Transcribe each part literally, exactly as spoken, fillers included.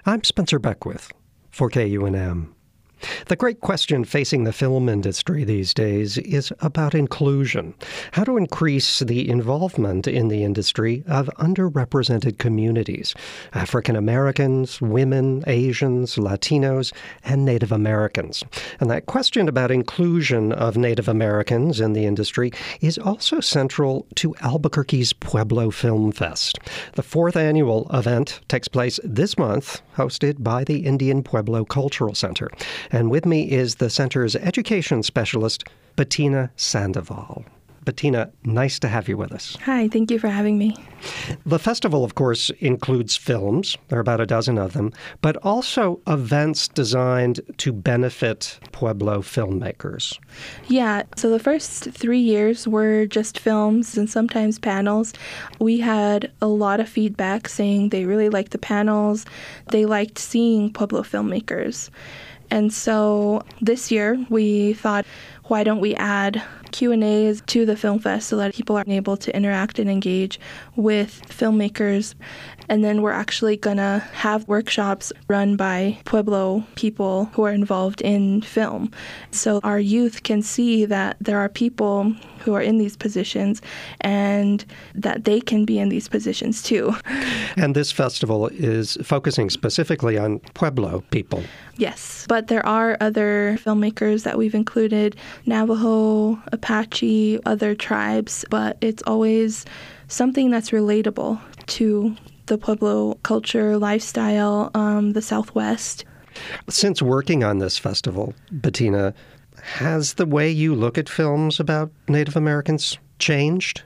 I'm Spencer Beckwith for K U N M. The great question facing the film industry these days is about inclusion. How to increase the involvement in the industry of underrepresented communities, African Americans, women, Asians, Latinos, and Native Americans. And that question about inclusion of Native Americans in the industry is also central to Albuquerque's Pueblo Film Fest. The fourth annual event takes place this month, hosted by the Indian Pueblo Cultural Center. And with me is the center's education specialist, Bettina Sandoval. Bettina, nice to have you with us. Hi, thank you for having me. The festival, of course, includes films. There are about a dozen of them, but also events designed to benefit Pueblo filmmakers. Yeah, so the first three years were just films and sometimes panels. We had a lot of feedback saying they really liked the panels. They liked seeing Pueblo filmmakers. And so this year we thought, why don't we add Q and A's to the Film Fest so that people are able to interact and engage with filmmakers. And then we're actually going to have workshops run by Pueblo people who are involved in film. So our youth can see that there are people who are in these positions and that they can be in these positions too. And this festival is focusing specifically on Pueblo people. Yes, but there are other filmmakers that we've included, Navajo, Apache, other tribes, but it's always something that's relatable to the Pueblo culture, lifestyle, um, the Southwest. Since working on this festival, Bettina, has the way you look at films about Native Americans changed?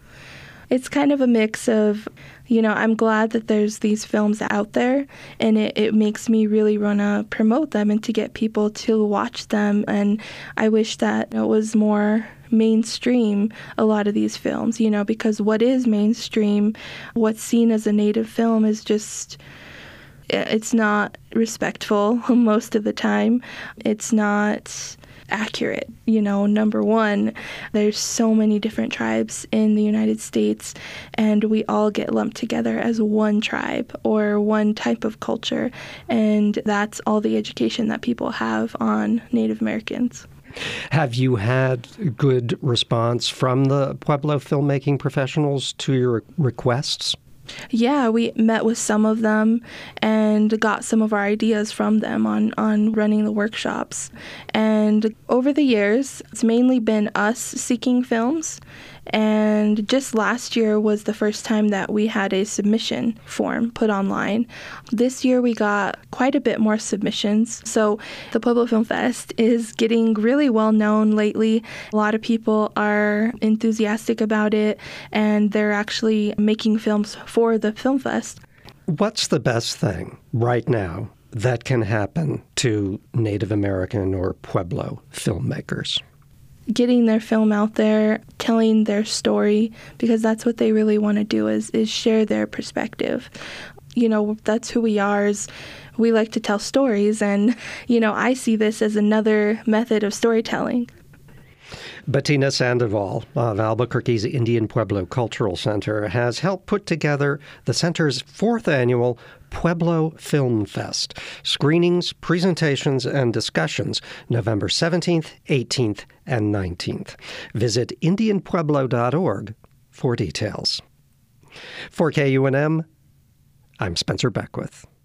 It's kind of a mix of, you know, I'm glad that there's these films out there, and it, it makes me really want to promote them and to get people to watch them. And I wish that it was more mainstream, a lot of these films, you know, because what is mainstream, what's seen as a Native film is just, it's not respectful most of the time. It's not accurate. You know, number one, there's so many different tribes in the United States, and we all get lumped together as one tribe or one type of culture, and that's all the education that people have on Native Americans. Have you had good response from the Pueblo filmmaking professionals to your requests? Yeah, we met with some of them and got some of our ideas from them on, on running the workshops. And over the years, it's mainly been us seeking films. And just last year was the first time that we had a submission form put online. This year we got quite a bit more submissions. So the Pueblo Film Fest is getting really well known lately. A lot of people are enthusiastic about it, and they're actually making films for the Film Fest. What's the best thing right now that can happen to Native American or Pueblo filmmakers? Getting their film out there, telling their story, because that's what they really want to do is, is share their perspective. You know, that's who we are, is we like to tell stories, and, you know, I see this as another method of storytelling. Bettina Sandoval of Albuquerque's Indian Pueblo Cultural Center has helped put together the center's fourth annual Pueblo Film Fest. Screenings, presentations, and discussions November seventeenth, eighteenth, and nineteenth. Visit indian pueblo dot org for details. For K U N M, I'm Spencer Beckwith.